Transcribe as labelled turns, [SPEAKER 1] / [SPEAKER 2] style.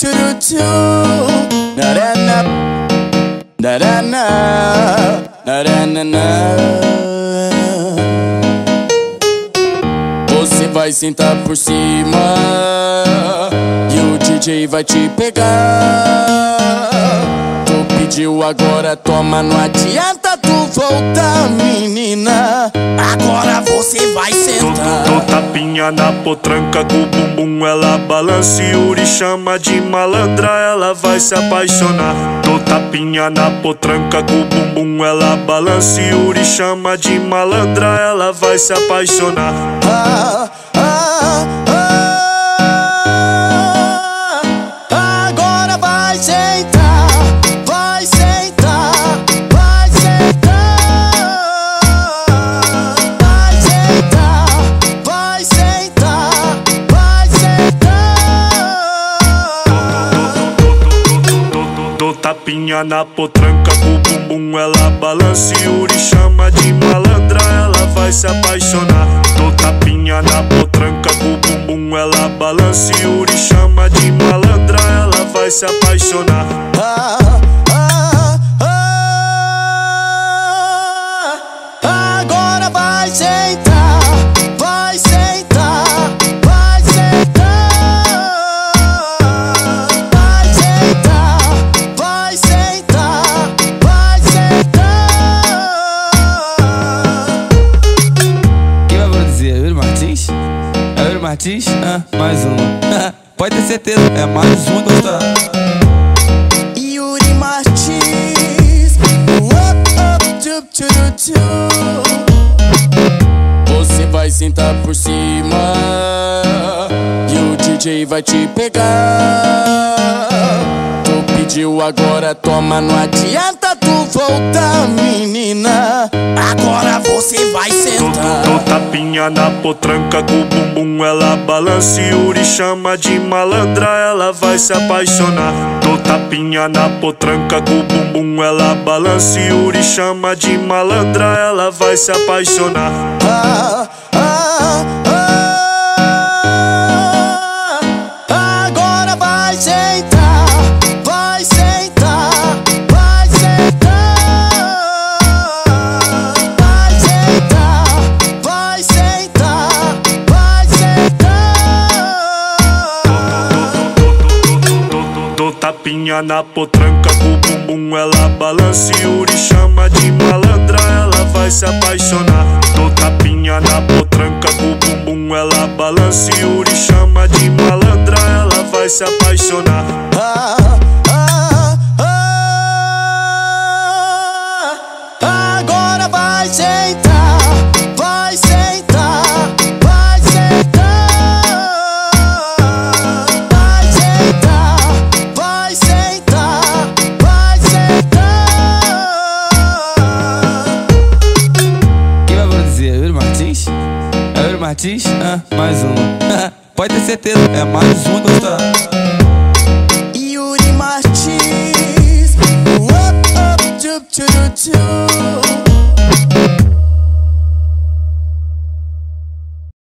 [SPEAKER 1] tchu-tchu-tchu. Na-na-na, na-na-na, na-na-na. Você vai sentar por cima e o DJ vai te pegar. Tu pediu, agora toma, não adianta tu voltar, menina. Agora você vai sentar.
[SPEAKER 2] Dou tapinha na potranca com o bumbum, ela balança e Yuri chama de malandra, ela vai se apaixonar. Dou tapinha na potranca com o bumbum, ela balança e Yuri chama de malandra, ela vai se apaixonar.
[SPEAKER 1] Agora vai sentar, vai sentar, vai sentar, vai sentar, vai sentar, vai sentar.
[SPEAKER 2] Dou tapinha na potranca com o bumbum, ela balança e Yuri chama de malandra, ela vai se apaixonar. Dou tapinha na potranca com o bumbum, ela balança e Yuri chama de malandra, ela vai se apaixonar.
[SPEAKER 1] Agora vai sentar, vai sentar, vai sentar, vai sentar, vai sentar, vai sentar.
[SPEAKER 3] Quem vai produzir? É Yuri Martins? É Yuri Martins? Mais uma. Pode ter certeza, é mais uma gostar.
[SPEAKER 1] Yuri Martins, tchu-tchu-tchu. Você vai sentar por cima e o DJ vai te pegar. Tu pediu, agora toma, não adianta tu voltar, menina. Agora você vai sentar.
[SPEAKER 2] Dou tapinha na potranca com o bumbum, ela balança e Yuri chama de malandra, ela vai se apaixonar. Dou tapinha na potranca com o bumbum, ela balança e Yuri chama de malandra, ela vai se apaixonar.
[SPEAKER 1] Agora vai sentar, vai sentar, vai sentar, vai sentar, vai sentar, vai sentar.
[SPEAKER 2] Dou tapinha na potranca com o bumbum, ela balança e Yuri chama de malandra, ela vai se apaixonar. Dou tapinha na potranca com o bumbum, ela balança e Yuri chama de malandra, ela vai se apaixonar.
[SPEAKER 1] Agora vai sentar, vai sentar, vai sentar, vai sentar, vai sentar, vai sentar.
[SPEAKER 3] Quem vai produzir? É Yuri Martins? É Yuri Martins? Mais uma. Pode ter certeza, é mais uma gostar.